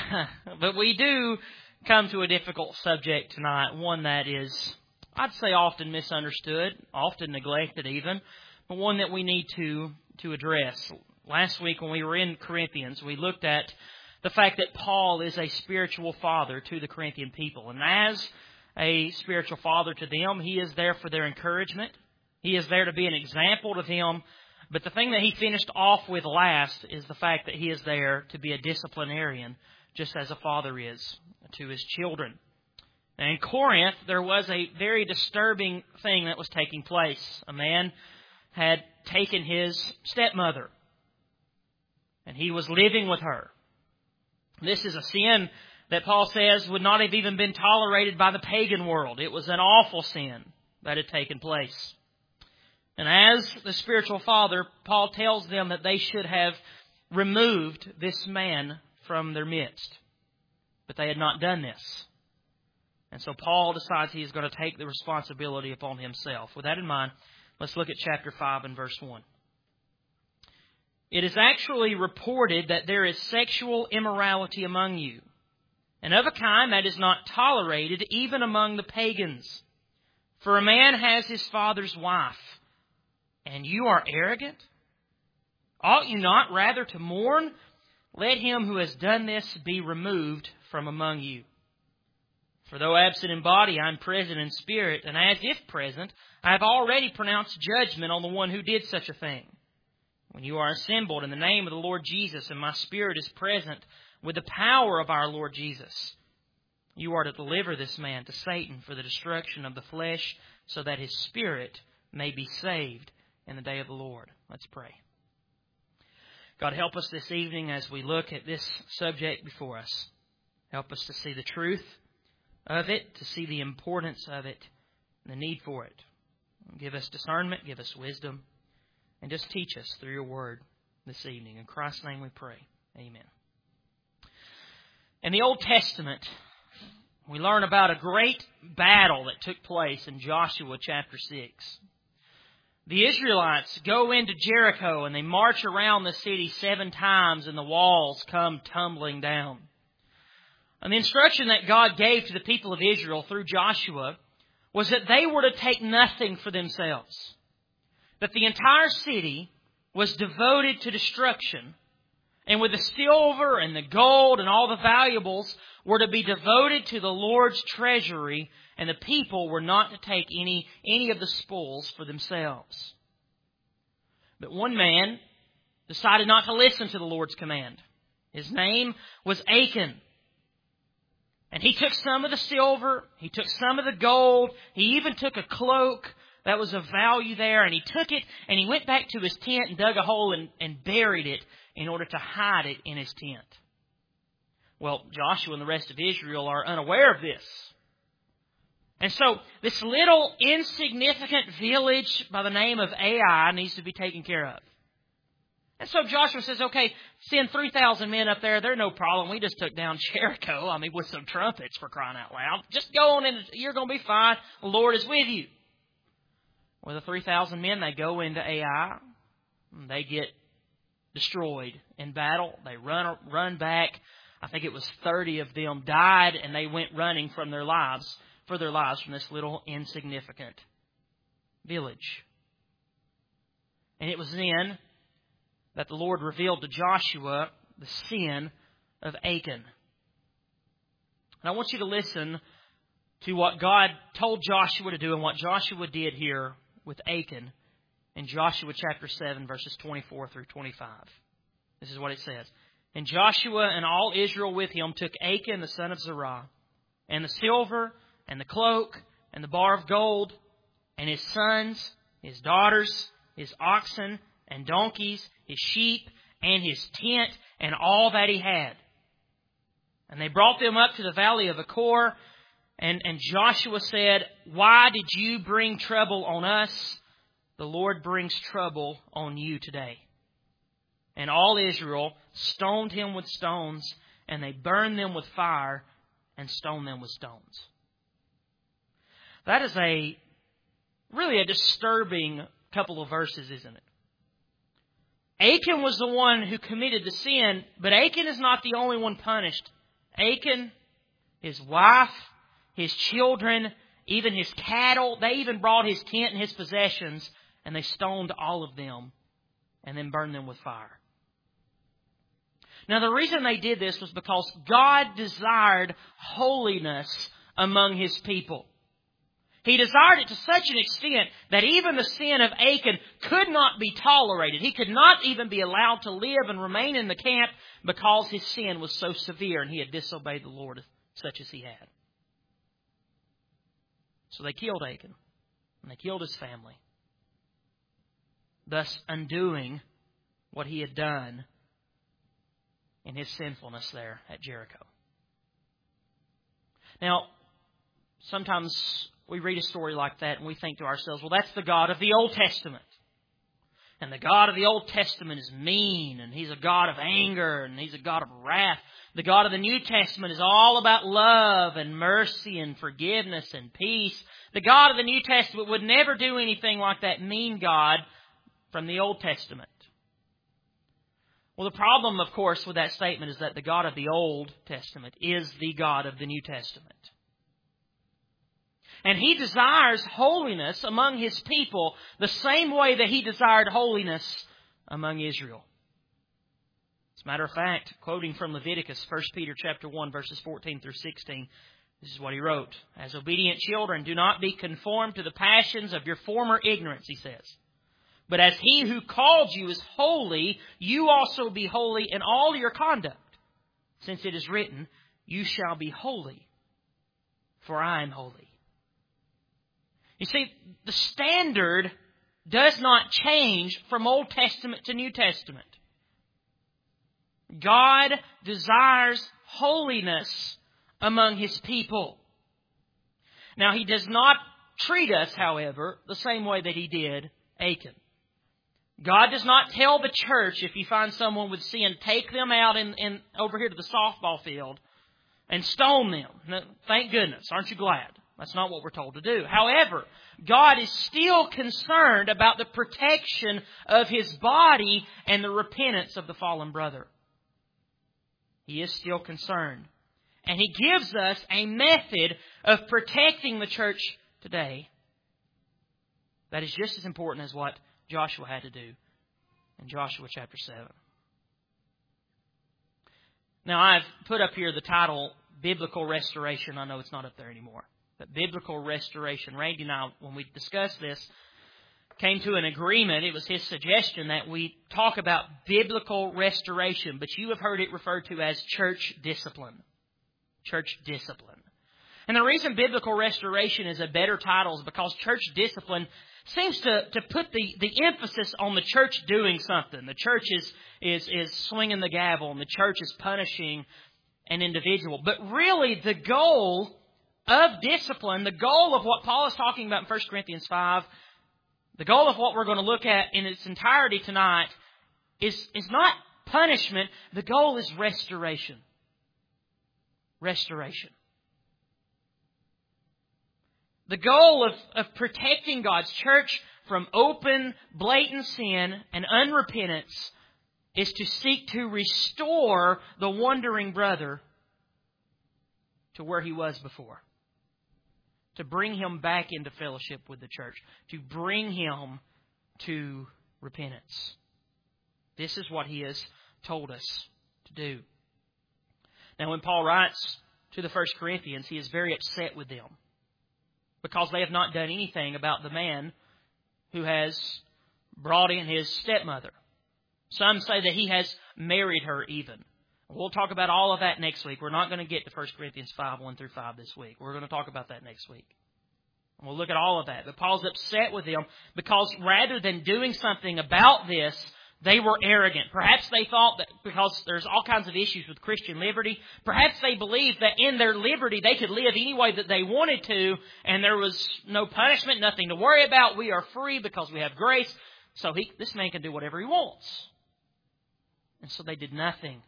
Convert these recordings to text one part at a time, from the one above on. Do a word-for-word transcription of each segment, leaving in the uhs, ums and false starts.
but we do come to a difficult subject tonight, one that is, I'd say, often misunderstood, often neglected even, but one that we need to, to address. Last week when we were in Corinthians, we looked at the fact that Paul is a spiritual father to the Corinthian people. And as a spiritual father to them, he is there for their encouragement. He is there to be an example to them. But the thing that he finished off with last is the fact that he is there to be a disciplinarian, just as a father is to his children. And in Corinth, there was a very disturbing thing that was taking place. A man had taken his stepmother, and he was living with her. This is a sin that Paul says would not have even been tolerated by the pagan world. It was an awful sin that had taken place. And as the spiritual father, Paul tells them that they should have removed this man from their midst. But they had not done this. And so Paul decides he is going to take the responsibility upon himself. With that in mind, let's look at chapter five and verse one. It is actually reported that there is sexual immorality among you, and of a kind that is not tolerated even among the pagans. For a man has his father's wife, and you are arrogant? Ought you not rather to mourn? Let him who has done this be removed from among you. For though absent in body, I am present in spirit, and as if present, I have already pronounced judgment on the one who did such a thing. When you are assembled in the name of the Lord Jesus, and my spirit is present with the power of our Lord Jesus, you are to deliver this man to Satan for the destruction of the flesh, so that his spirit may be saved in the day of the Lord. Let's pray. God, help us this evening as we look at this subject before us. Help us to see the truth of it, to see the importance of it, and the need for it. Give us discernment, give us wisdom, and just teach us through your word this evening. In Christ's name we pray. Amen. In the Old Testament, we learn about a great battle that took place in Joshua chapter six. The Israelites go into Jericho and they march around the city seven times and the walls come tumbling down. And the instruction that God gave to the people of Israel through Joshua was that they were to take nothing for themselves. That the entire city was devoted to destruction, and with the silver and the gold and all the valuables were to be devoted to the Lord's treasury, and the people were not to take any, any of the spoils for themselves. But one man decided not to listen to the Lord's command. His name was Achan. And he took some of the silver, he took some of the gold, he even took a cloak that was of value there, and he took it and he went back to his tent and dug a hole and, and buried it in order to hide it in his tent. Well, Joshua and the rest of Israel are unaware of this. And so this little insignificant village by the name of Ai needs to be taken care of. And so Joshua says, okay, send three thousand men up there. They're no problem. We just took down Jericho. I mean, with some trumpets, for crying out loud. Just go on and you're going to be fine. The Lord is with you. Well, the three thousand men, they go into Ai. And they get destroyed in battle. They run run back. I think it was thirty of them died, and they went running from their lives, for their lives from this little insignificant village. And it was then that the Lord revealed to Joshua the sin of Achan. And I want you to listen to what God told Joshua to do and what Joshua did here with Achan in Joshua chapter seven, verses twenty-four through twenty-five. This is what it says. And Joshua and all Israel with him took Achan the son of Zerah, and the silver, and the cloak, and the bar of gold, and his sons, his daughters, his oxen, and donkeys, his sheep, and his tent, and all that he had. And they brought them up to the valley of Achor, and, and Joshua said, why did you bring trouble on us? The Lord brings trouble on you today. And all Israel stoned him with stones, and they burned them with fire, and stoned them with stones. That is a really a disturbing couple of verses, isn't it? Achan was the one who committed the sin, but Achan is not the only one punished Achan, his wife, his children, even his cattle, they even brought his tent and his possessions, and they stoned all of them and then burned them with fire. Now, the reason they did this was because God desired holiness among His people. He desired it to such an extent that even the sin of Achan could not be tolerated. He could not even be allowed to live and remain in the camp because his sin was so severe and he had disobeyed the Lord such as he had. So they killed Achan and they killed his family, thus undoing what he had done in his sinfulness there at Jericho. Now, sometimes we read a story like that and we think to ourselves, well, that's the God of the Old Testament. And the God of the Old Testament is mean, and He's a God of anger, and He's a God of wrath. The God of the New Testament is all about love and mercy and forgiveness and peace. The God of the New Testament would never do anything like that mean God from the Old Testament. Well, the problem, of course, with that statement is that the God of the Old Testament is the God of the New Testament. And He desires holiness among His people the same way that He desired holiness among Israel. As a matter of fact, quoting from Leviticus, First Peter chapter one, verses fourteen through sixteen, this is what he wrote. As obedient children, do not be conformed to the passions of your former ignorance, he says. But as He who called you is holy, you also be holy in all your conduct. Since it is written, you shall be holy, for I am holy. You see, the standard does not change from Old Testament to New Testament. God desires holiness among His people. Now, He does not treat us, however, the same way that He did Achan. God does not tell the church, if you find someone with sin, take them out in, in over here to the softball field and stone them. Now, thank goodness. Aren't you glad? That's not what we're told to do. However, God is still concerned about the protection of His body and the repentance of the fallen brother. He is still concerned. And He gives us a method of protecting the church today that is just as important as what Joshua had to do in Joshua chapter seven. Now, I've put up here the title, Biblical Restoration. I know it's not up there anymore. But biblical restoration. Randy and I, when we discussed this, came to an agreement. It was his suggestion that we talk about biblical restoration, but you have heard it referred to as church discipline. Church discipline. And the reason biblical restoration is a better title is because church discipline seems to, to put the, the emphasis on the church doing something. The church is, is, is swinging the gavel and the church is punishing an individual. But really, the goal of discipline, the goal of what Paul is talking about in First Corinthians five, the goal of what we're going to look at in its entirety tonight is, is not punishment. The goal is restoration. Restoration. The goal of, of protecting God's church from open, blatant sin and unrepentance is to seek to restore the wandering brother to where he was before. To bring him back into fellowship with the church. To bring him to repentance. This is what He has told us to do. Now, when Paul writes to the First Corinthians, he is very upset with them. Because they have not done anything about the man who has brought in his stepmother. Some say that he has married her even. We'll talk about all of that next week. We're not going to get to First Corinthians five, one through five this week. We're going to talk about that next week. We'll look at all of that. But Paul's upset with them because rather than doing something about this, they were arrogant. Perhaps they thought that because there's all kinds of issues with Christian liberty, perhaps they believed that in their liberty they could live any way that they wanted to, and there was no punishment, nothing to worry about. We are free because we have grace. So he, this man can do whatever he wants. And so they did nothing.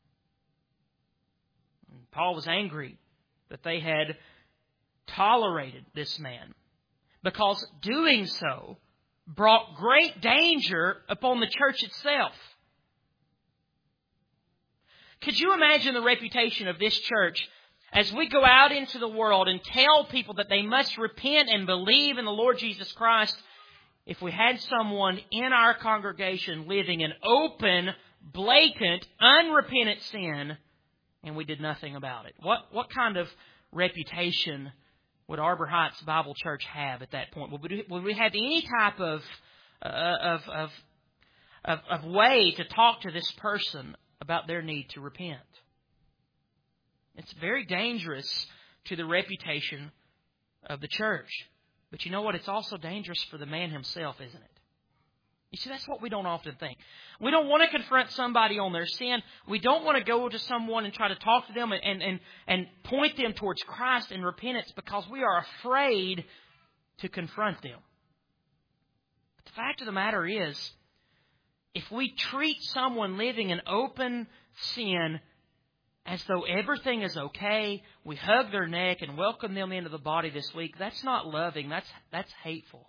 And Paul was angry that they had tolerated this man, because doing so brought great danger upon the church itself. Could you imagine the reputation of this church as we go out into the world and tell people that they must repent and believe in the Lord Jesus Christ, if we had someone in our congregation living in open, blatant, unrepentant sin and we did nothing about it? What, what kind of reputation would Arbor Heights Bible Church have at that point? Would we, would we have any type of, uh, of, of, of, of way to talk to this person about their need to repent? It's very dangerous to the reputation of the church. But you know what? It's also dangerous for the man himself, isn't it? You see, that's what we don't often think. We don't want to confront somebody on their sin. We don't want to go to someone and try to talk to them and, and, and, and point them towards Christ and repentance because we are afraid to confront them. But the fact of the matter is, if we treat someone living in open sin as though everything is okay, we hug their neck and welcome them into the body this week, that's not loving, that's that's hateful.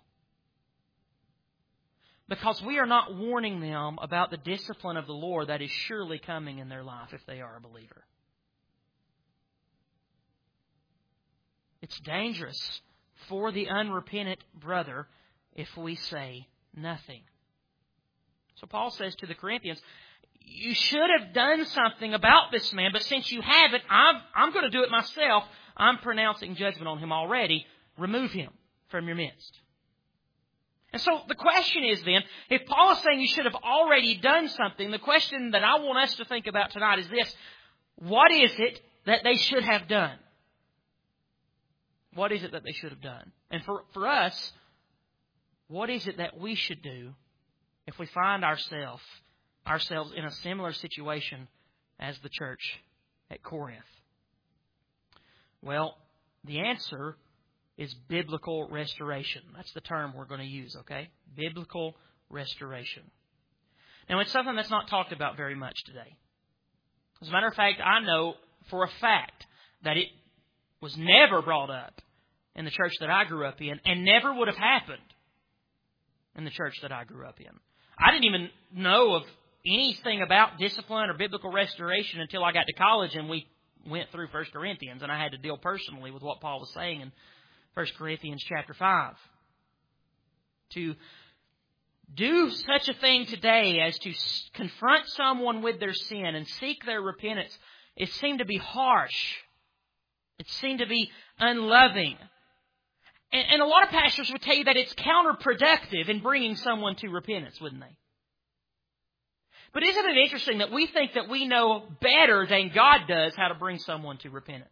Because we are not warning them about the discipline of the Lord that is surely coming in their life if they are a believer. It's dangerous for the unrepentant brother if we say nothing. So Paul says to the Corinthians, you should have done something about this man, but since you haven't, I'm, I'm going to do it myself. I'm pronouncing judgment on him already. Remove him from your midst. And so the question is then, if Paul is saying you should have already done something, the question that I want us to think about tonight is this: what is it that they should have done? What is it that they should have done? And for, for us, what is it that we should do if we find ourselves ourselves in a similar situation as the church at Corinth? Well, the answer is biblical restoration. That's the term we're going to use, okay? Biblical restoration. Now, it's something that's not talked about very much today. As a matter of fact, I know for a fact that it was never brought up in the church that I grew up in and never would have happened in the church that I grew up in. I didn't even know of anything about discipline or biblical restoration until I got to college and we went through First Corinthians and I had to deal personally with what Paul was saying in First Corinthians chapter five. To do such a thing today as to confront someone with their sin and seek their repentance, it seemed to be harsh. It seemed to be unloving. And, and a lot of pastors would tell you that it's counterproductive in bringing someone to repentance, wouldn't they? But isn't it interesting that we think that we know better than God does how to bring someone to repentance?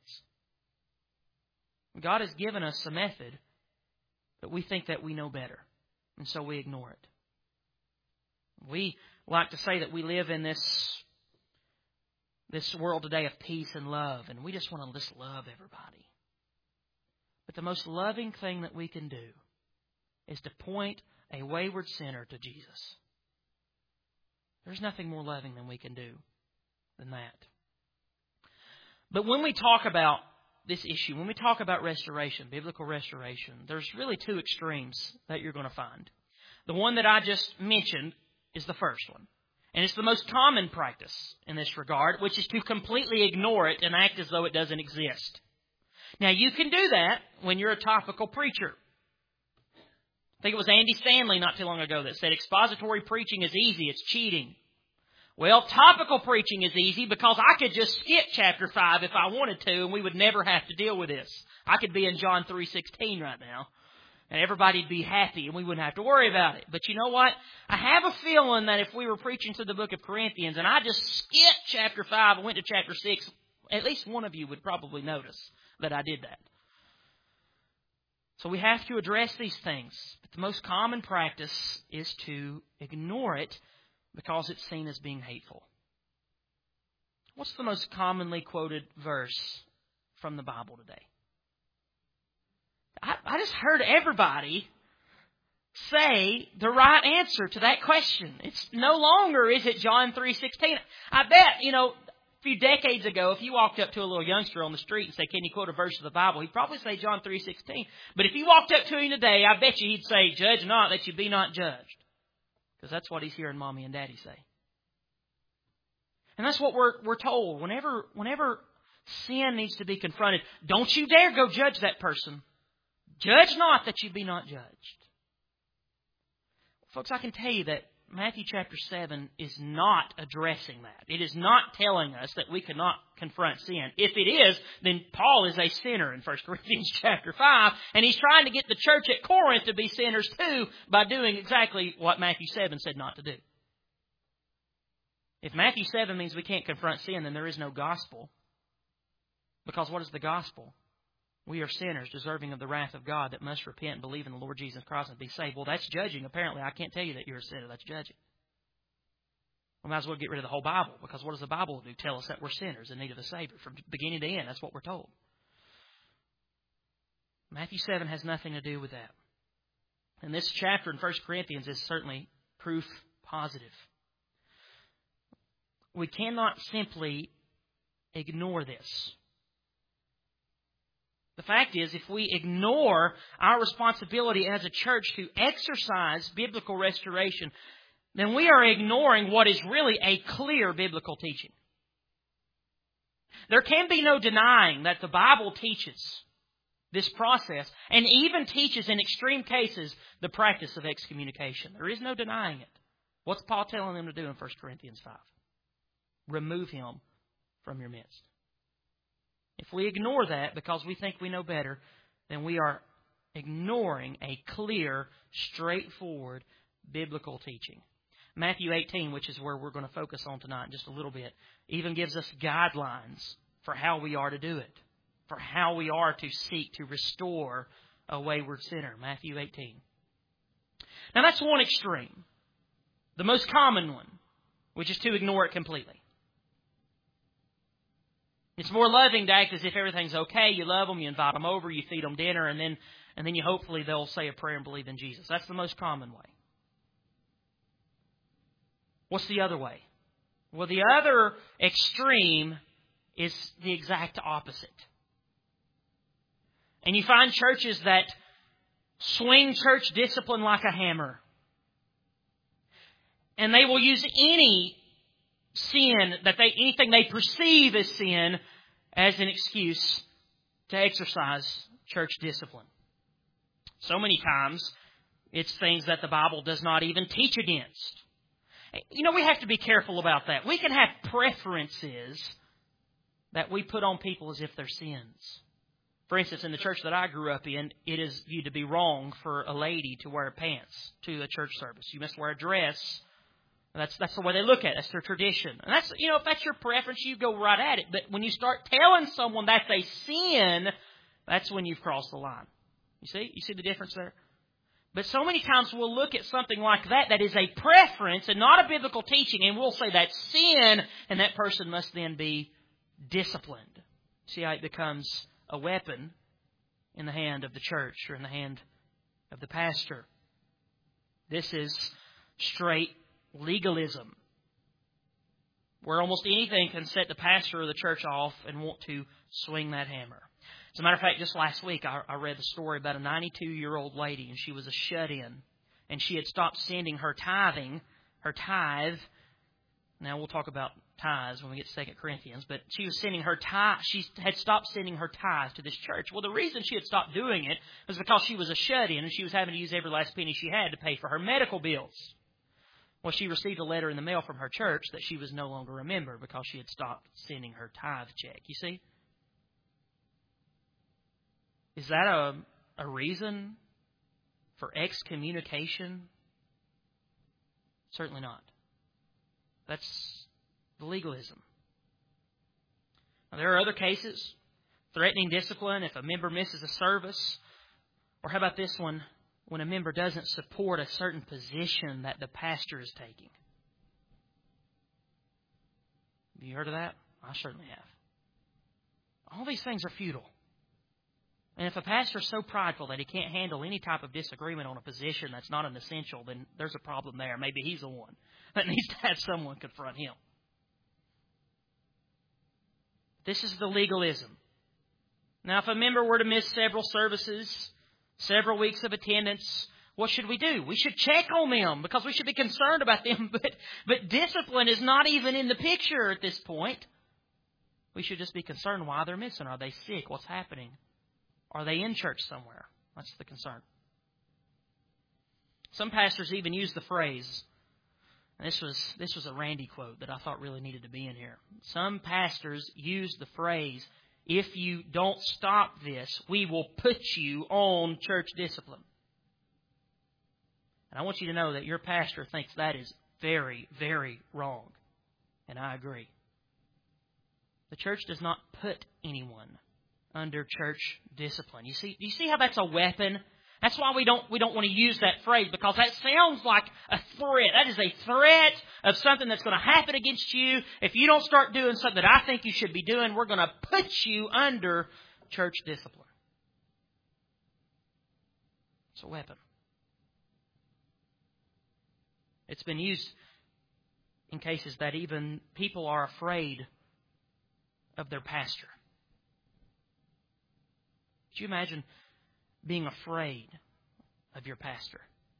God has given us a method, but we think that we know better, and so we ignore it. We like to say that we live in this, this world today of peace and love, and we just want to just love everybody. But the most loving thing that we can do is to point a wayward sinner to Jesus. There's nothing more loving than we can do than that. But when we talk about this issue, when we talk about restoration, biblical restoration, there's really two extremes that you're going to find. The one that I just mentioned is the first one. And it's the most common practice in this regard, which is to completely ignore it and act as though it doesn't exist. Now, you can do that when you're a topical preacher. I think it was Andy Stanley not too long ago that said expository preaching is easy, it's cheating. Well, topical preaching is easy because I could just skip chapter five if I wanted to and we would never have to deal with this. I could be in John three sixteen right now and everybody'd be happy and we wouldn't have to worry about it. But you know what? I have a feeling that if we were preaching through the book of Corinthians and I just skipped chapter five and went to chapter six, at least one of you would probably notice that I did that. So we have to address these things. But the most common practice is to ignore it because it's seen as being hateful. What's the most commonly quoted verse from the Bible today? I, I just heard everybody say the right answer to that question. It's no longer, is it John three sixteen? I bet, you know, a few decades ago, if you walked up to a little youngster on the street and say, can you quote a verse of the Bible? He'd probably say John three sixteen. But if you walked up to him today, I bet you he'd say, judge not that you be not judged. Because that's what he's hearing Mommy and Daddy say. And that's what we're we're told. Whenever whenever sin needs to be confronted, don't you dare go judge that person. Judge not that you be not judged. Folks, I can tell you that Matthew chapter seven is not addressing that. It is not telling us that we cannot confront sin. If it is, then Paul is a sinner in First Corinthians chapter five, and he's trying to get the church at Corinth to be sinners too by doing exactly what Matthew seven said not to do. If Matthew seven means we can't confront sin, then there is no gospel. Because what is the gospel? We are sinners deserving of the wrath of God that must repent and believe in the Lord Jesus Christ and be saved. Well, that's judging. Apparently, I can't tell you that you're a sinner. That's judging. We might as well get rid of the whole Bible, because what does the Bible do? Tell us that we're sinners in need of a Savior from beginning to end. That's what we're told. Matthew seven has nothing to do with that. And this chapter in First Corinthians is certainly proof positive. We cannot simply ignore this. The fact is, if we ignore our responsibility as a church to exercise biblical restoration, then we are ignoring what is really a clear biblical teaching. There can be no denying that the Bible teaches this process, and even teaches in extreme cases the practice of excommunication. There is no denying it. What's Paul telling them to do in First Corinthians five? Remove him from your midst. If we ignore that because we think we know better, then we are ignoring a clear, straightforward biblical teaching. Matthew eighteen, which is where we're going to focus on tonight in just a little bit, even gives us guidelines for how we are to do it, for how we are to seek to restore a wayward sinner. Matthew eighteen. Now that's one extreme, the most common one, which is to ignore it completely. It's more loving to act as if everything's okay. You love them, you invite them over, you feed them dinner, and then and then you hopefully they'll say a prayer and believe in Jesus. That's the most common way. What's the other way? Well, the other extreme is the exact opposite. And you find churches that swing church discipline like a hammer. And they will use any sin, that they anything they perceive as sin, as an excuse to exercise church discipline. So many times, it's things that the Bible does not even teach against. You know, we have to be careful about that. We can have preferences that we put on people as if they're sins. For instance, in the church that I grew up in, it is viewed to be wrong for a lady to wear pants to a church service. You must wear a dress. That's that's the way they look at it. That's their tradition. And that's, you know, if that's your preference, you go right at it. But when you start telling someone that's a sin, that's when you've crossed the line. You see? You see the difference there? But so many times we'll look at something like that that is a preference and not a biblical teaching, and we'll say that's sin, and that person must then be disciplined. See how it becomes a weapon in the hand of the church or in the hand of the pastor. This is straight legalism, where almost anything can set the pastor or the church off and want to swing that hammer. As a matter of fact, just last week I, I read the story about a ninety-two-year-old lady, and she was a shut-in, and she had stopped sending her tithing, her tithe. Now we'll talk about tithes when we get to Second Corinthians, but she was sending her tithe. She had stopped sending her tithe to this church. Well, the reason she had stopped doing it was because she was a shut-in, and she was having to use every last penny she had to pay for her medical bills. Well, she received a letter in the mail from her church that she was no longer a member because she had stopped sending her tithe check. You see? Is that a, a reason for excommunication? Certainly not. That's the legalism. Now, there are other cases, threatening discipline if a member misses a service. Or how about this one? When a member doesn't support a certain position that the pastor is taking. Have you heard of that? I certainly have. All these things are futile. And if a pastor is so prideful that he can't handle any type of disagreement on a position that's not an essential, then there's a problem there. Maybe he's the one that needs to have someone confront him. This is the legalism. Now, if a member were to miss several services, several weeks of attendance, what should we do? We should check on them because we should be concerned about them. But, but discipline is not even in the picture at this point. We should just be concerned why they're missing. Are they sick? What's happening? Are they in church somewhere? That's the concern. Some pastors even use the phrase, and this was this was a Randy quote that I thought really needed to be in here. Some pastors use the phrase, if you don't stop this, we will put you on church discipline. And I want you to know that your pastor thinks that is very, very wrong. And I agree. The church does not put anyone under church discipline. You see, do you see how that's a weapon? That's why we don't we don't want to use that phrase, because that sounds like a threat. That is a threat of something that's going to happen against you. If you don't start doing something that I think you should be doing, we're going to put you under church discipline. It's a weapon. It's been used in cases that even people are afraid of their pastor. Could you imagine being afraid of your pastor?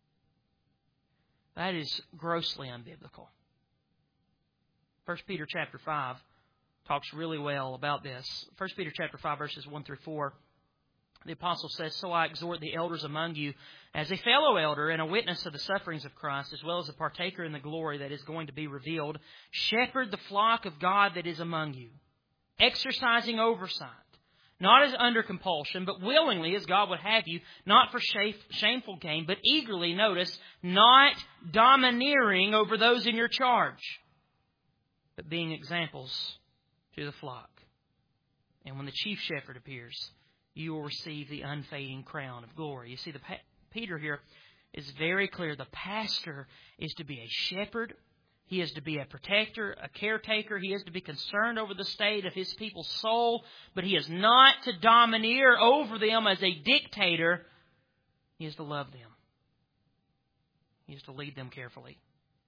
That is grossly unbiblical. First Peter chapter five talks really well about this. First Peter chapter five verses one through four. The apostle says, "So I exhort the elders among you, as a fellow elder and a witness of the sufferings of Christ, as well as a partaker in the glory that is going to be revealed, shepherd the flock of God that is among you, exercising oversight, not as under compulsion, but willingly as God would have you, not for shameful gain, but eagerly," notice, "not domineering over those in your charge, but being examples to the flock. And when the chief shepherd appears, you will receive the unfading crown of glory." You see, the Peter here is very clear. The pastor is to be a shepherd. He is to be a protector, a caretaker. He is to be concerned over the state of his people's soul. But he is not to domineer over them as a dictator. He is to love them. He is to lead them carefully.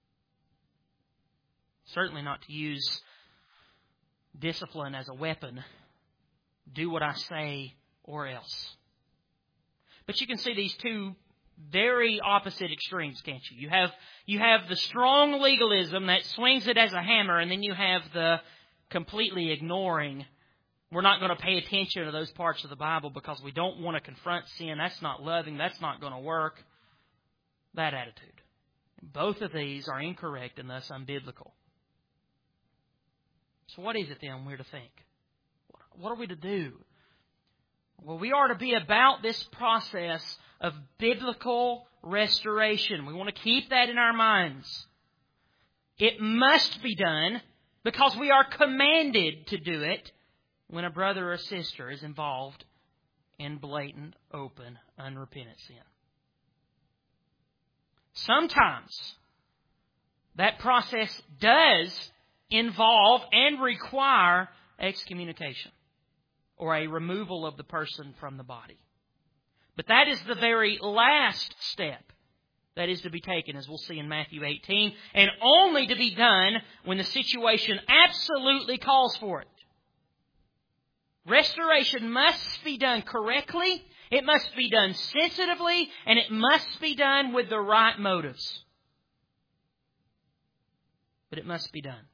Certainly not to use discipline as a weapon. Do what I say or else. But you can see these two very opposite extremes, can't you? You have you have the strong legalism that swings it as a hammer, and then you have the completely ignoring. We're not going to pay attention to those parts of the Bible because we don't want to confront sin. That's not loving. That's not going to work. That attitude. Both of these are incorrect and thus unbiblical. So what is it then we're to think? What are we to do? Well, we are to be about this process of biblical restoration. We want to keep that in our minds. It must be done because we are commanded to do it when a brother or sister is involved in blatant, open, unrepentant sin. Sometimes that process does involve and require excommunication, or a removal of the person from the body. But that is the very last step that is to be taken, as we'll see in Matthew eighteen, and only to be done when the situation absolutely calls for it. Restoration must be done correctly, it must be done sensitively, and it must be done with the right motives. But it must be done.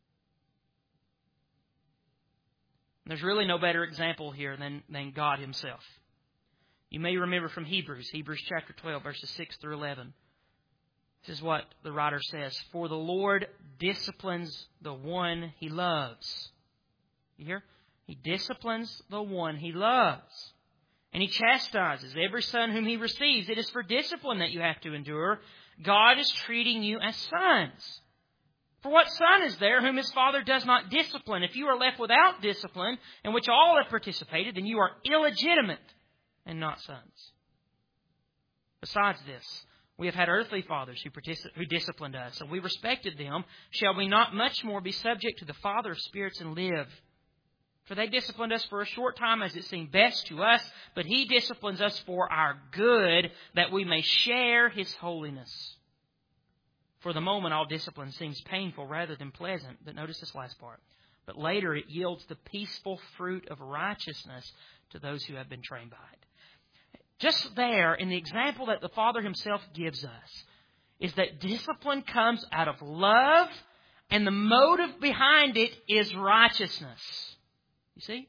There's really no better example here than, than God Himself. You may remember from Hebrews, Hebrews chapter twelve, verses six through eleven. This is what the writer says. "For the Lord disciplines the one He loves." You hear? He disciplines the one He loves. And He chastises every son whom He receives. It is for discipline that you have to endure. God is treating you as sons. For what son is there whom his father does not discipline? If you are left without discipline, in which all have participated, then you are illegitimate and not sons. Besides this, we have had earthly fathers who, particip- who disciplined us, and we respected them. Shall we not much more be subject to the Father of spirits and live? For they disciplined us for a short time as it seemed best to us, but He disciplines us for our good, that we may share His holiness. For the moment, all discipline seems painful rather than pleasant. But notice this last part. But later it yields the peaceful fruit of righteousness to those who have been trained by it. just there in the example that the Father Himself gives us, is that discipline comes out of love, and the motive behind it is righteousness. You see?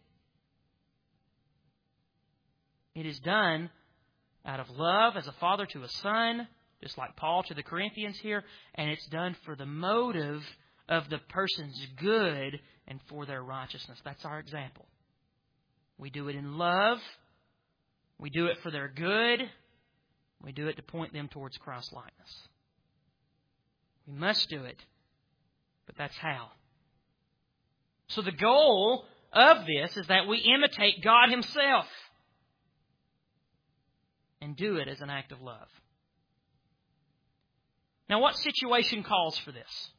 It is done out of love as a father to a son, just like Paul to the Corinthians here, and it's done for the motive of the person's good and for their righteousness. That's our example. We do it in love. We do it for their good. We do it to point them towards Christ-likeness. We must do it, but that's how. So the goal of this is that we imitate God Himself and do it as an act of love. Now, what situation calls for this?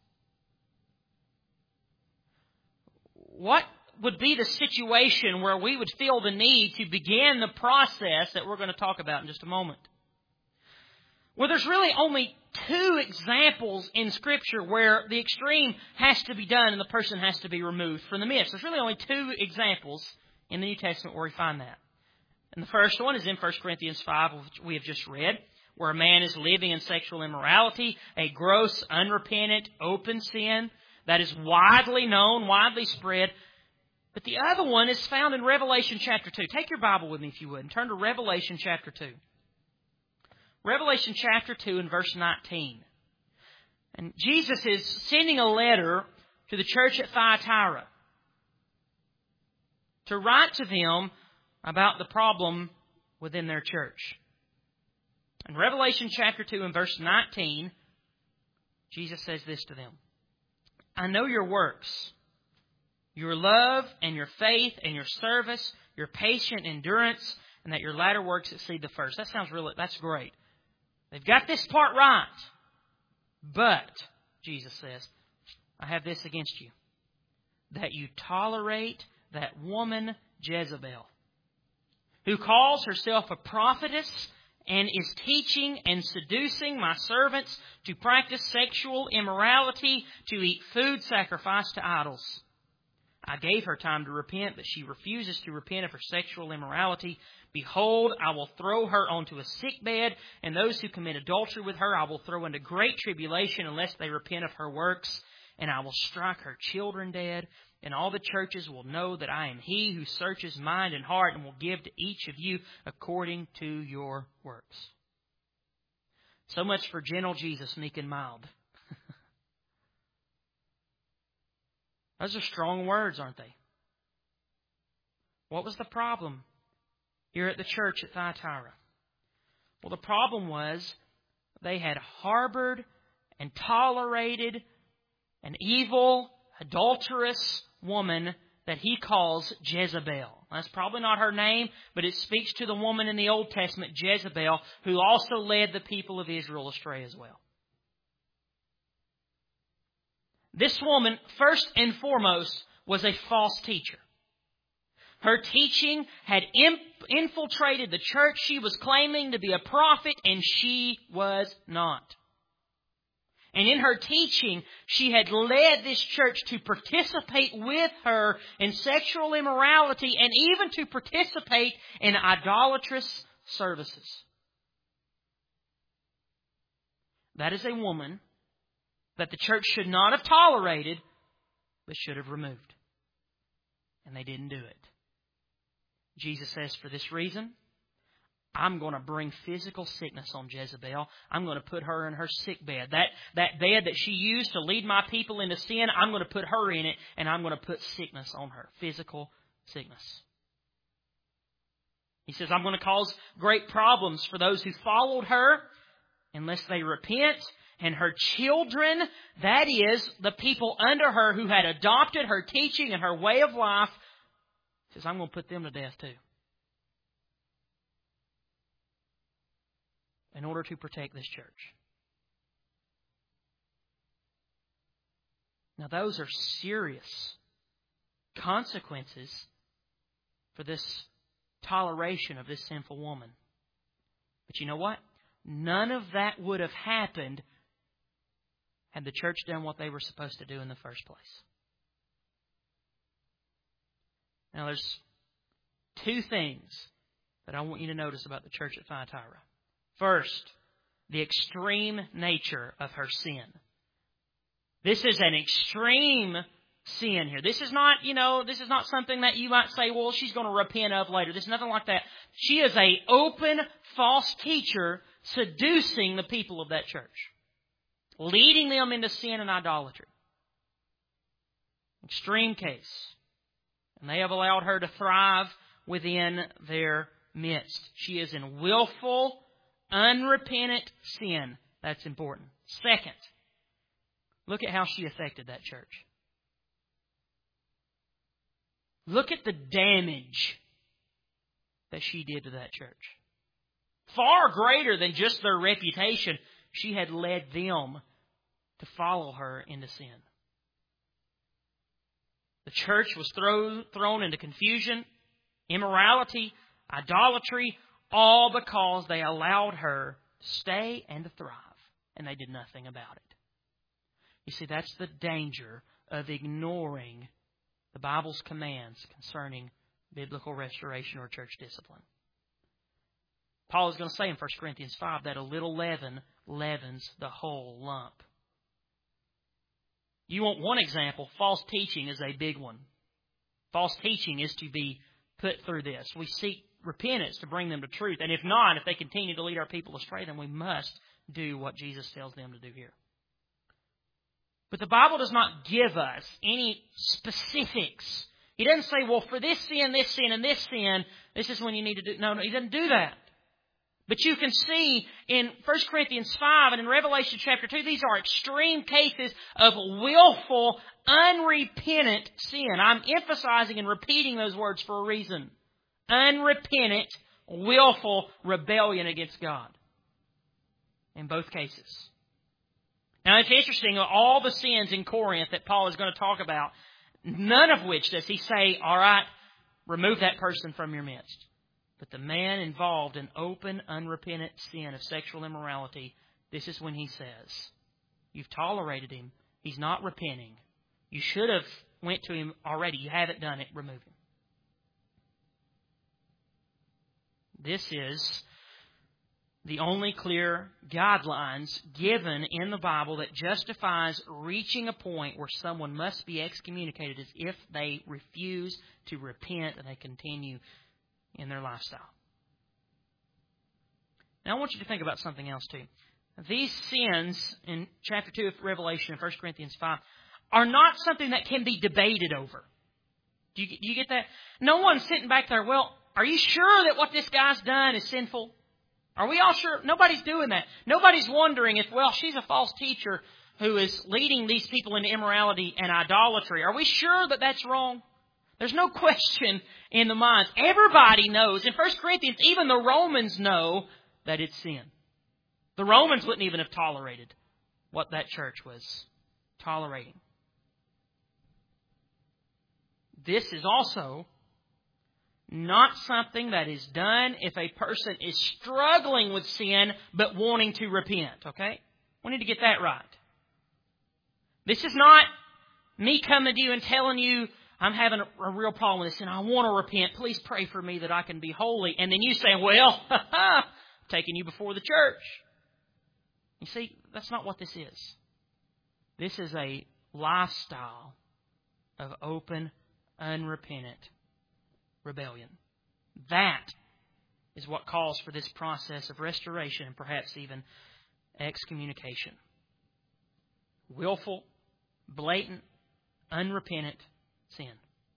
What would be the situation where we would feel the need to begin the process that we're going to talk about in just a moment? Well, there's really only two examples in Scripture where the extreme has to be done and the person has to be removed from the midst. There's really only two examples in the New Testament where we find that. And the first one is in First Corinthians five, which we have just read, where a man is living in sexual immorality, a gross, unrepentant, open sin that is widely known, widely spread. But the other one is found in Revelation chapter two. Take your Bible with me, if you would, and turn to Revelation chapter two. Revelation chapter two and verse nineteen. And Jesus is sending a letter to the church at Thyatira to write to them about the problem within their church. In Revelation chapter two and verse nineteen, Jesus says this to them. I know your works, your love and your faith and your service, your patient endurance, and that your latter works exceed the first. That sounds really, that's great. They've got this part right. But, Jesus says, I have this against you, that you tolerate that woman Jezebel, who calls herself a prophetess and is teaching and seducing my servants to practice sexual immorality, to eat food sacrificed to idols. I gave her time to repent, but she refuses to repent of her sexual immorality. Behold, I will throw her onto a sick bed, and those who commit adultery with her I will throw into great tribulation unless they repent of her works. And I will strike her children dead, and all the churches will know that I am He who searches mind and heart, and will give to each of you according to your works. So much for gentle Jesus, meek and mild. Those are strong words, aren't they? What was the problem here at the church at Thyatira? Well, the problem was they had harbored and tolerated an evil, adulterous woman that he calls Jezebel. That's probably not her name, but it speaks to the woman in the Old Testament, Jezebel, who also led the people of Israel astray as well. This woman, first and foremost, was a false teacher. Her teaching had infiltrated the church. She was claiming to be a prophet, and she was not. And in her teaching, she had led this church to participate with her in sexual immorality and even to participate in idolatrous services. That is a woman that the church should not have tolerated, but should have removed. And they didn't do it. Jesus says, for this reason, I'm going to bring physical sickness on Jezebel. I'm going to put her in her sick bed. That, that bed that she used to lead my people into sin, I'm going to put her in it, and I'm going to put sickness on her. Physical sickness. He says, I'm going to cause great problems for those who followed her unless they repent. And her children, that is, the people under her who had adopted her teaching and her way of life, he says, I'm going to put them to death too. In order to protect this church. Now those are serious consequences for this toleration of this sinful woman. But you know what? None of that would have happened had the church done what they were supposed to do in the first place. Now there's two things that I want you to notice about the church at Thyatira. First, the extreme nature of her sin. This is an extreme sin here. This is not, you know, this is not something that you might say, well, she's going to repent of later. There's nothing like that. She is a open false teacher seducing the people of that church, leading them into sin and idolatry. Extreme case. And they have allowed her to thrive within their midst. She is in willful, unrepentant sin. That's important. Second, look at how she affected that church. Look at the damage that she did to that church. Far greater than just their reputation, she had led them to follow her into sin. The church was throw, thrown into confusion, immorality, idolatry, all because they allowed her to stay and to thrive, and they did nothing about it. You see, that's the danger of ignoring the Bible's commands concerning biblical restoration or church discipline. Paul is going to say in First Corinthians five that a little leaven leavens the whole lump. You want one example, false teaching is a big one. False teaching is to be put through this. We seek repentance to bring them to truth. And if not, if they continue to lead our people astray, then we must do what Jesus tells them to do here. But the Bible does not give us any specifics. He doesn't say, well, for this sin, this sin, and this sin, this is when you need to do... No, no, He doesn't do that. But you can see in First Corinthians five and in Revelation chapter two, these are extreme cases of willful, unrepentant sin. I'm emphasizing and repeating those words for a reason. Unrepentant, willful rebellion against God. In both cases. Now it's interesting, all the sins in Corinth that Paul is going to talk about, none of which does he say, all right, remove that person from your midst. But the man involved in open, unrepentant sin of sexual immorality, this is when he says, you've tolerated him. He's not repenting. You should have went to him already. You haven't done it. Remove him. This is the only clear guidelines given in the Bible that justifies reaching a point where someone must be excommunicated as if they refuse to repent and they continue in their lifestyle. Now I want you to think about something else too. These sins in chapter two of Revelation and First Corinthians five are not something that can be debated over. Do you, do you get that? No one's sitting back there, well, are you sure that what this guy's done is sinful? Are we all sure? Nobody's doing that. Nobody's wondering if, well, she's a false teacher who is leading these people into immorality and idolatry. Are we sure that that's wrong? There's no question in the minds. Everybody knows. In First Corinthians, even the Romans know that it's sin. The Romans wouldn't even have tolerated what that church was tolerating. This is also not something that is done if a person is struggling with sin but wanting to repent. Okay? We need to get that right. This is not me coming to you and telling you, I'm having a, a real problem with this and I want to repent. Please pray for me that I can be holy. And then you say, well, I'm taking you before the church. You see, that's not what this is. This is a lifestyle of open, unrepentant rebellion. That is what calls for this process of restoration and perhaps even excommunication. Willful, blatant, unrepentant sin.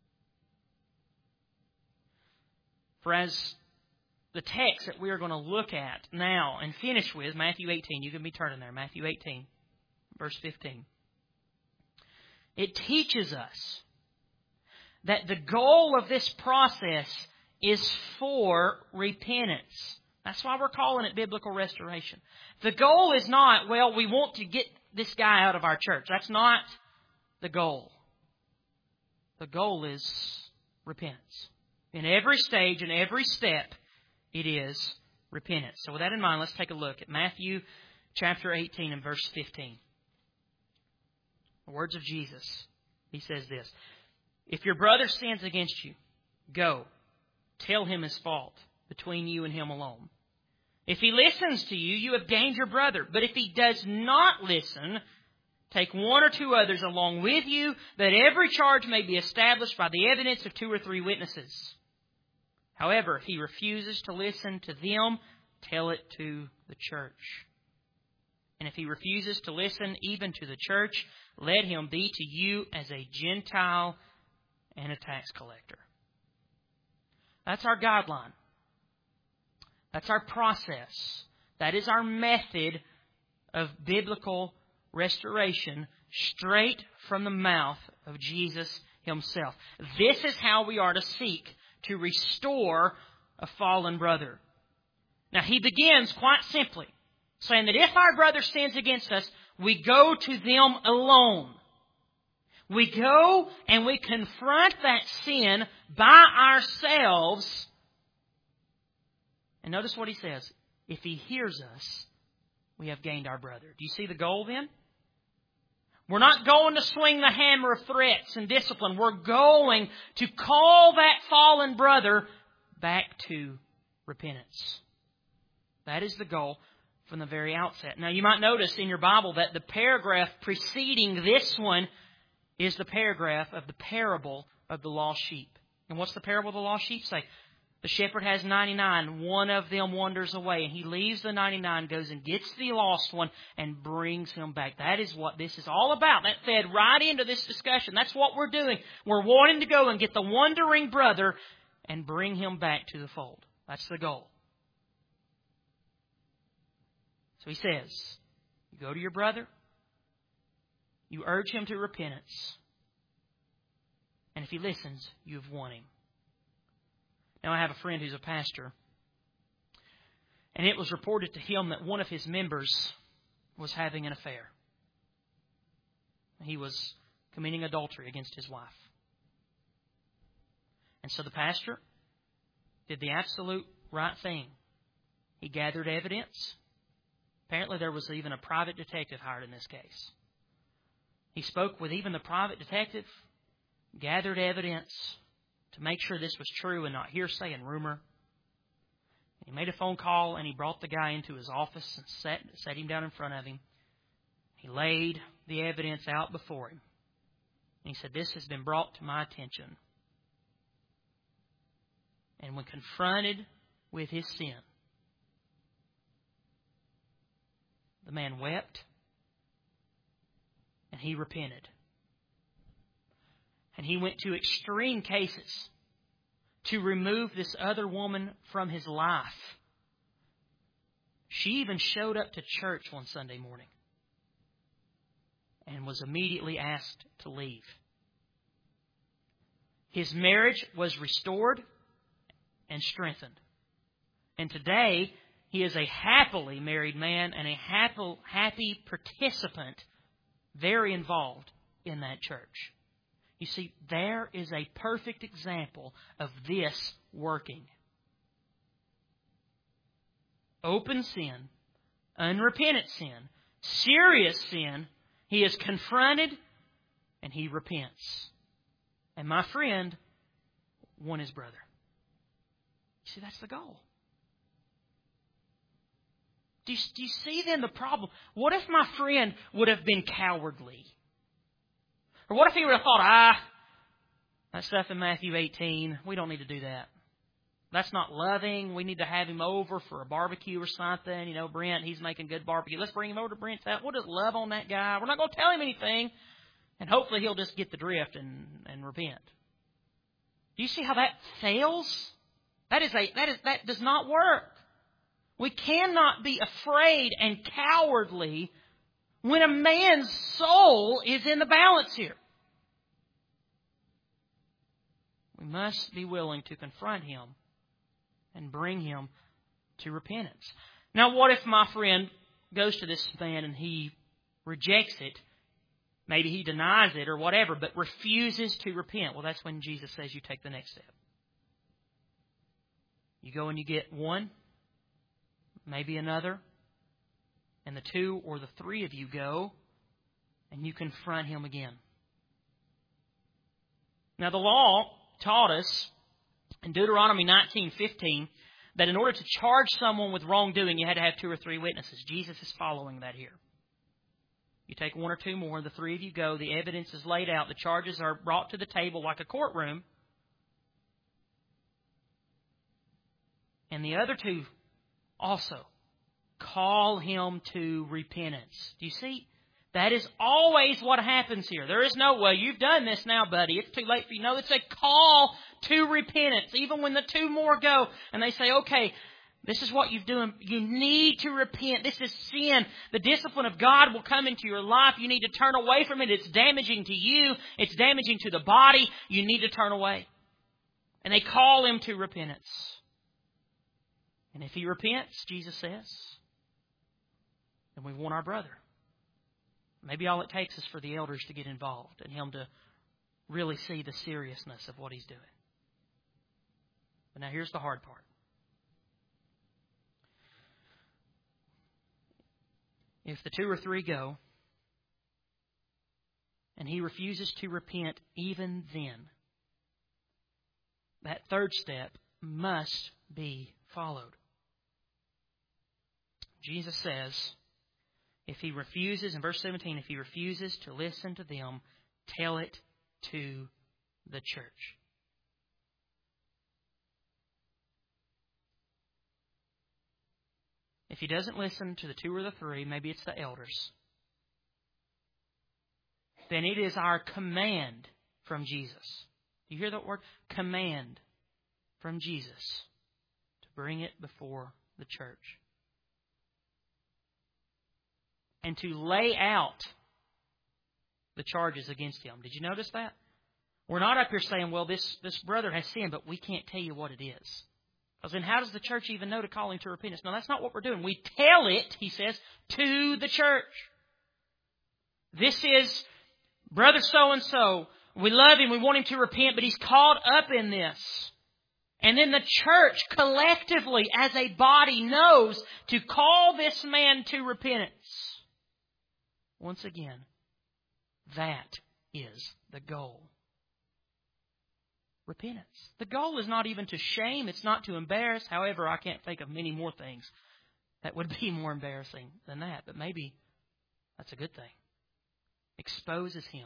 For as the text that we are going to look at now and finish with, Matthew eighteen, you can be turning there, Matthew eighteen, verse fifteen. It teaches us that the goal of this process is for repentance. That's why we're calling it biblical restoration. The goal is not, well, we want to get this guy out of our church. That's not the goal. The goal is repentance. In every stage, in every step, it is repentance. So with that in mind, let's take a look at Matthew chapter eighteen and verse fifteen. The words of Jesus. He says this, if your brother sins against you, go, tell him his fault between you and him alone. If he listens to you, you have gained your brother. But if he does not listen, take one or two others along with you, that every charge may be established by the evidence of two or three witnesses. However, if he refuses to listen to them, tell it to the church. And if he refuses to listen even to the church, let him be to you as a Gentile and a tax collector. That's our guideline. That's our process. That is our method of biblical restoration, straight from the mouth of Jesus himself. This is how we are to seek to restore a fallen brother. Now, he begins quite simply, saying that if our brother sins against us, we go to them alone. We go and we confront that sin by ourselves. And notice what he says. If he hears us, we have gained our brother. Do you see the goal then? We're not going to swing the hammer of threats and discipline. We're going to call that fallen brother back to repentance. That is the goal from the very outset. Now, you might notice in your Bible that the paragraph preceding this one is the paragraph of the parable of the lost sheep. And what's the parable of the lost sheep say? The shepherd has ninety-nine. One of them wanders away, and he leaves the ninety-nine, goes and gets the lost one, and brings him back. That is what this is all about. That fed right into this discussion. That's what we're doing. We're wanting to go and get the wandering brother and bring him back to the fold. That's the goal. So he says, you go to your brother, you urge him to repentance, and if he listens, you have won him. Now, I have a friend who's a pastor, and it was reported to him that one of his members was having an affair. He was committing adultery against his wife. And so the pastor did the absolute right thing. He gathered evidence. Apparently there was even a private detective hired in this case. He spoke with even the private detective, gathered evidence to make sure this was true and not hearsay and rumor. He made a phone call and he brought the guy into his office and sat, sat him down in front of him. He laid the evidence out before him. And he said, this has been brought to my attention. And when confronted with his sin, the man wept and he repented. And he went to extreme cases to remove this other woman from his life. She even showed up to church one Sunday morning and was immediately asked to leave. His marriage was restored and strengthened. And today, he is a happily married man and a happy, happy participant, very involved in that church. You see, there is a perfect example of this working. Open sin, unrepentant sin, serious sin, he is confronted and he repents. And my friend won his brother. You see, that's the goal. Do you, do you see then the problem? What if my friend would have been cowardly? Or what if he would have thought, ah, that stuff in Matthew eighteen, we don't need to do that. That's not loving. We need to have him over for a barbecue or something. You know, Brent, he's making good barbecue. Let's bring him over to Brent's house. We'll just love on that guy. We're not going to tell him anything. And hopefully he'll just get the drift and, and repent. Do you see how that fails? That is a that is that does not work. We cannot be afraid and cowardly when a man's soul is in the balance here. We must be willing to confront him and bring him to repentance. Now, what if my friend goes to this man and he rejects it? Maybe he denies it or whatever, but refuses to repent. Well, that's when Jesus says you take the next step. You go and you get one, maybe another, and the two or the three of you go and you confront him again. Now, the law taught us in Deuteronomy nineteen fifteen that in order to charge someone with wrongdoing, you had to have two or three witnesses. Jesus is following that here. You take one or two more, the three of you go, the evidence is laid out, the charges are brought to the table like a courtroom. And the other two also call him to repentance. Do you see? That is always what happens here. There is no, well, you've done this now, buddy. It's too late for you. No, it's a call to repentance. Even when the two more go and they say, okay, this is what you've done. You need to repent. This is sin. The discipline of God will come into your life. You need to turn away from it. It's damaging to you. It's damaging to the body. You need to turn away. And they call him to repentance. And if he repents, Jesus says, then we want our brother. Maybe all it takes is for the elders to get involved and him to really see the seriousness of what he's doing. But now here's the hard part. If the two or three go and he refuses to repent even then, that third step must be followed. Jesus says, if he refuses, in verse seventeen, if he refuses to listen to them, tell it to the church. If he doesn't listen to the two or the three, maybe it's the elders, then it is our command from Jesus. Do you hear that word? Command from Jesus to bring it before the church. And to lay out the charges against him. Did you notice that? We're not up here saying, well, this, this brother has sinned, but we can't tell you what it is. Because then how does the church even know to call him to repentance? No, that's not what we're doing. We tell it, he says, to the church. This is brother so-and-so. We love him. We want him to repent, but he's caught up in this. And then the church collectively as a body knows to call this man to repentance. Once again, that is the goal. Repentance. The goal is not even to shame. It's not to embarrass. However, I can't think of many more things that would be more embarrassing than that. But maybe that's a good thing. Exposes him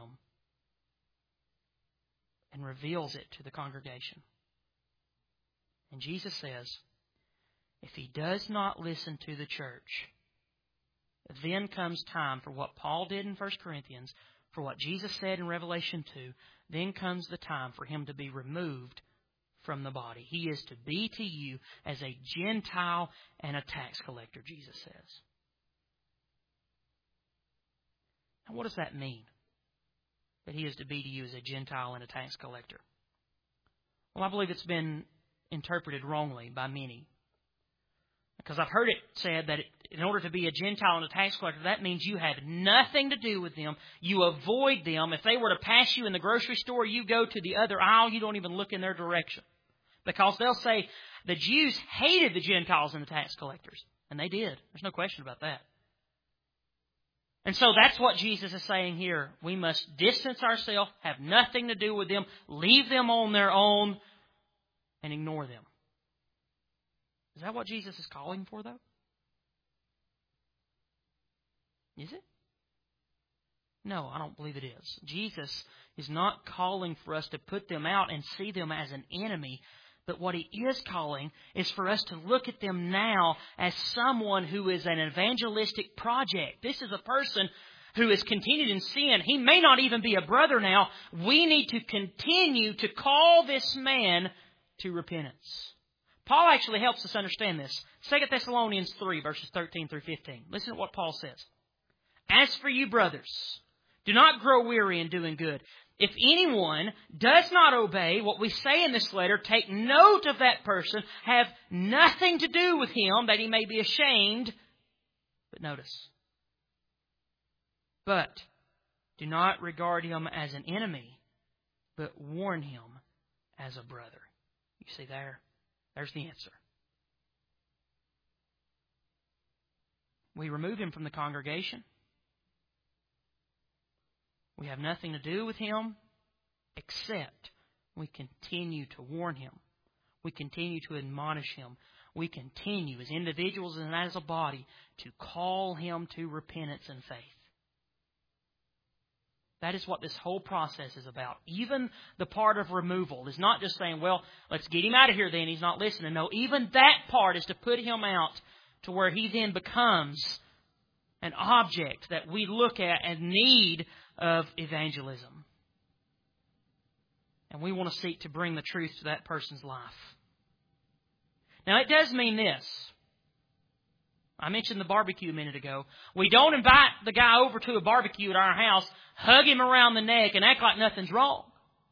and reveals it to the congregation. And Jesus says, if he does not listen to the church, then comes time for what Paul did in First Corinthians, for what Jesus said in Revelation two. Then comes the time for him to be removed from the body. He is to be to you as a Gentile and a tax collector, Jesus says. Now, what does that mean? That he is to be to you as a Gentile and a tax collector? Well, I believe it's been interpreted wrongly by many. Because I've heard it said that in order to be a Gentile and a tax collector, that means you have nothing to do with them. You avoid them. If they were to pass you in the grocery store, you go to the other aisle. You don't even look in their direction. Because they'll say the Jews hated the Gentiles and the tax collectors. And they did. There's no question about that. And so that's what Jesus is saying here. We must distance ourselves, have nothing to do with them, leave them on their own, and ignore them. Is that what Jesus is calling for, though? Is it? No, I don't believe it is. Jesus is not calling for us to put them out and see them as an enemy. But what he is calling is for us to look at them now as someone who is an evangelistic project. This is a person who has continued in sin. He may not even be a brother now. We need to continue to call this man to repentance. Paul actually helps us understand this. Second Thessalonians three, verses thirteen through fifteen. Listen to what Paul says. As for you, brothers, do not grow weary in doing good. If anyone does not obey what we say in this letter, take note of that person. Have nothing to do with him, that he may be ashamed. But notice. But do not regard him as an enemy, but warn him as a brother. You see there? There's the answer. We remove him from the congregation. We have nothing to do with him, except we continue to warn him. We continue to admonish him. we continue as individuals and as a body to call him to repentance and faith. That is what this whole process is about. Even the part of removal is not just saying, well, let's get him out of here then, he's not listening. No, even that part is to put him out to where he then becomes an object that we look at and need of evangelism. And we want to seek to bring the truth to that person's life. Now, it does mean this. I mentioned the barbecue a minute ago. We don't invite the guy over to a barbecue at our house, hug him around the neck, and act like nothing's wrong.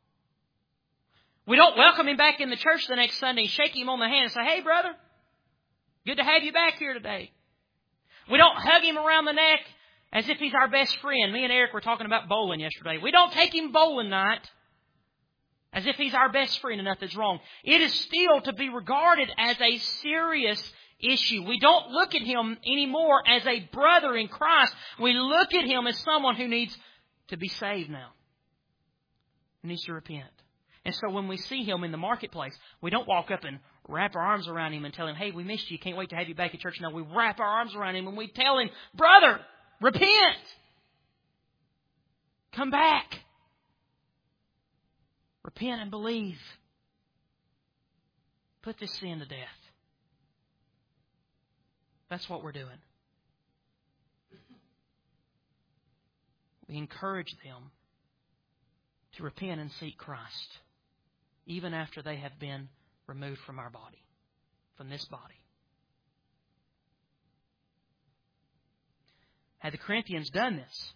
We don't welcome him back in the church the next Sunday, shake him on the hand and say, hey, brother, good to have you back here today. We don't hug him around the neck as if he's our best friend. Me and Eric were talking about bowling yesterday. We don't take him bowling night as if he's our best friend and nothing's wrong. It is still to be regarded as a serious issue. We don't look at him anymore as a brother in Christ. We look at him as someone who needs to be saved now. He needs to repent. And so when we see him in the marketplace, we don't walk up and wrap our arms around him and tell him, hey, we missed you. Can't wait to have you back at church. No, we wrap our arms around him and we tell him, brother, repent. Come back. Repent and believe. Put this sin to death. That's what we're doing. We encourage them to repent and seek Christ, even after they have been removed from our body, from this body. Had the Corinthians done this,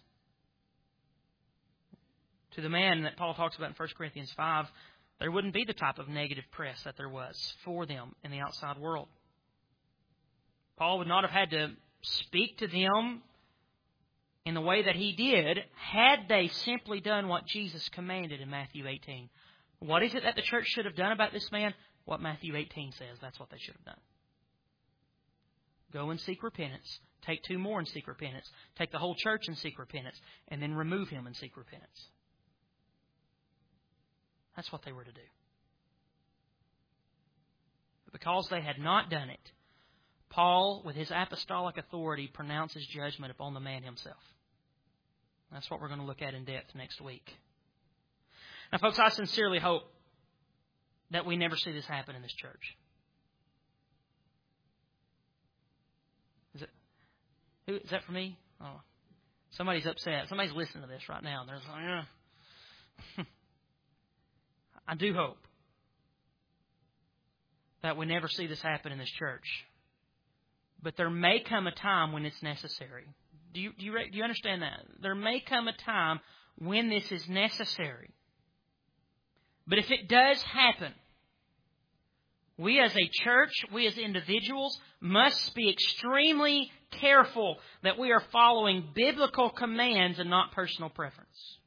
to the man that Paul talks about in First Corinthians five, there wouldn't be the type of negative press that there was for them in the outside world. Paul would not have had to speak to them in the way that he did had they simply done what Jesus commanded in Matthew eighteen. What is it that the church should have done about this man? What Matthew eighteen says, that's what they should have done. Go and seek repentance. Take two more and seek repentance. Take the whole church and seek repentance. And then remove him and seek repentance. That's what they were to do. But because they had not done it, Paul, with his apostolic authority, pronounces judgment upon the man himself. That's what we're going to look at in depth next week. Now, folks, I sincerely hope that we never see this happen in this church. Is it? Who is that for me? Oh, somebody's upset. Somebody's listening to this right now, and they're like, eh. I do hope that we never see this happen in this church. But there may come a time when it's necessary. Do you, do you, do you understand that? There may come a time when this is necessary. But if it does happen, we as a church, we as individuals, must be extremely careful that we are following biblical commands and not personal preference.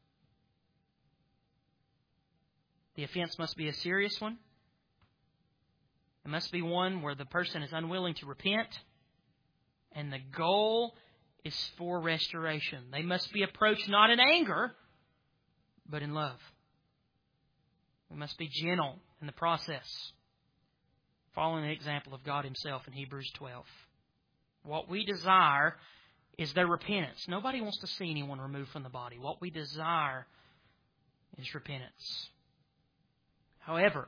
The offense must be a serious one. It must be one where the person is unwilling to repent. And the goal is for restoration. They must be approached not in anger, but in love. We must be gentle in the process, following the example of God Himself in Hebrews twelve. What we desire is their repentance. Nobody wants to see anyone removed from the body. What we desire is repentance. However,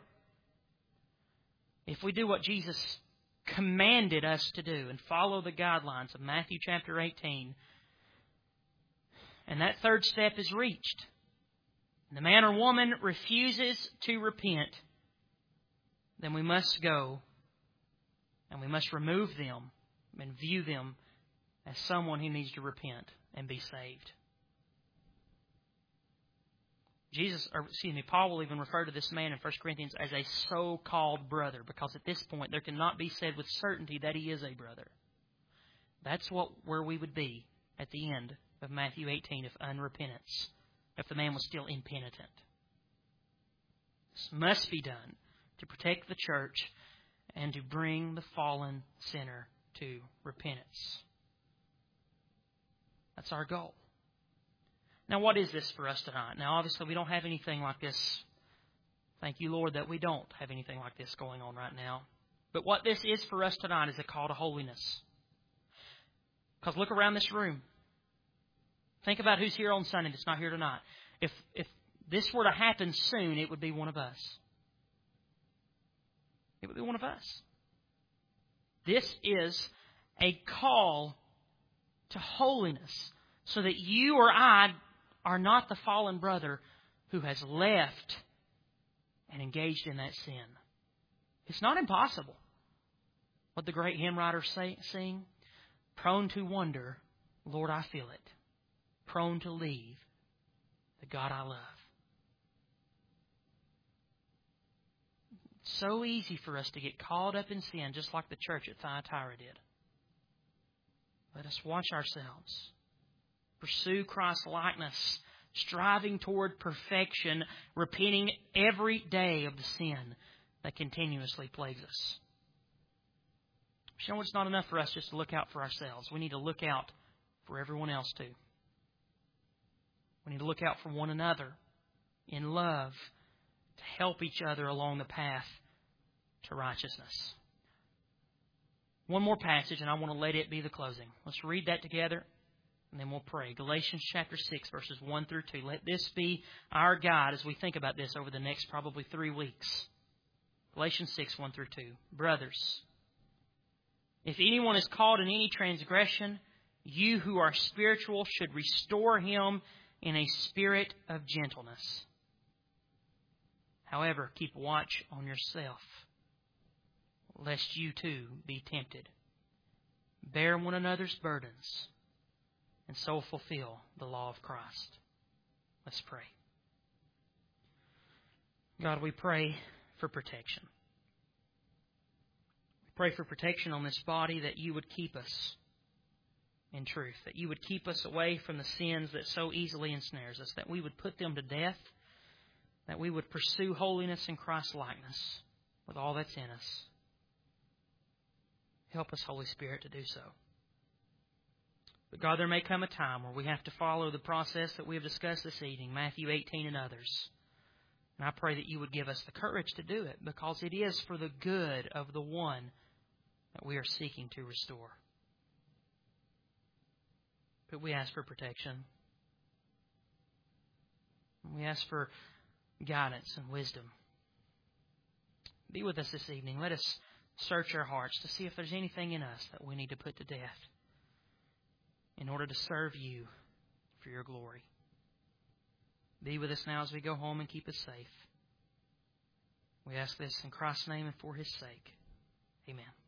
if we do what Jesus commanded us to do and follow the guidelines of Matthew chapter eighteen, and that third step is reached, and the man or woman refuses to repent, then we must go and we must remove them and view them as someone who needs to repent and be saved. Jesus, or excuse me, Paul will even refer to this man in First Corinthians as a so-called brother, because at this point there cannot be said with certainty that he is a brother. That's what where we would be at the end of Matthew eighteen if unrepentance, if the man was still impenitent. This must be done to protect the church and to bring the fallen sinner to repentance. That's our goal. Now, what is this for us tonight? Now, obviously, we don't have anything like this. Thank you, Lord, that we don't have anything like this going on right now. But what this is for us tonight is a call to holiness. Because look around this room. Think about who's here on Sunday that's not here tonight. If if this were to happen soon, it would be one of us. It would be one of us. This is a call to holiness so that you or I are not the fallen brother who has left and engaged in that sin. It's not impossible. What the great hymn writers say, sing, prone to wonder, Lord, I feel it. Prone to leave the God I love. It's so easy for us to get caught up in sin, just like the church at Thyatira did. Let us watch ourselves. Pursue Christ's likeness, striving toward perfection, repenting every day of the sin that continuously plagues us. But you know, it's not enough for us just to look out for ourselves. We need to look out for everyone else too. We need to look out for one another in love to help each other along the path to righteousness. One more passage, and I want to let it be the closing. Let's read that together, and then we'll pray. Galatians chapter six, verses one through two. Let this be our guide as we think about this over the next probably three weeks. Galatians six, one through two. Brothers, if anyone is caught in any transgression, you who are spiritual should restore him in a spirit of gentleness. However, keep watch on yourself, lest you too be tempted. Bear one another's burdens, and so fulfill the law of Christ. Let's pray. God, we pray for protection. We pray for protection on this body, that you would keep us in truth, that you would keep us away from the sins that so easily ensnares us, that we would put them to death, that we would pursue holiness and Christ's likeness with all that's in us. Help us, Holy Spirit, to do so. But God, there may come a time where we have to follow the process that we have discussed this evening, Matthew eighteen and others. And I pray that you would give us the courage to do it, because it is for the good of the one that we are seeking to restore. But we ask for protection. We ask for guidance and wisdom. Be with us this evening. Let us search our hearts to see if there's anything in us that we need to put to death in order to serve you for your glory. Be with us now as we go home, and keep us safe. We ask this in Christ's name and for His sake. Amen.